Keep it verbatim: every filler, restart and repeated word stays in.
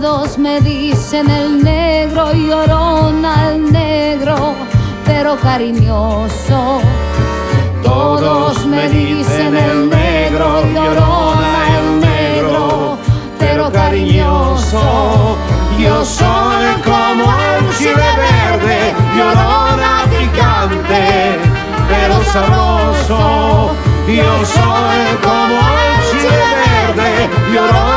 Todos me dicen el negro, llorona el negro, pero cariñoso. Todos me dicen el negro, llorona el negro, pero cariñoso. Yo soy como el chile verde, llorona picante, pero sabroso. Yo soy como el chile verde, llorona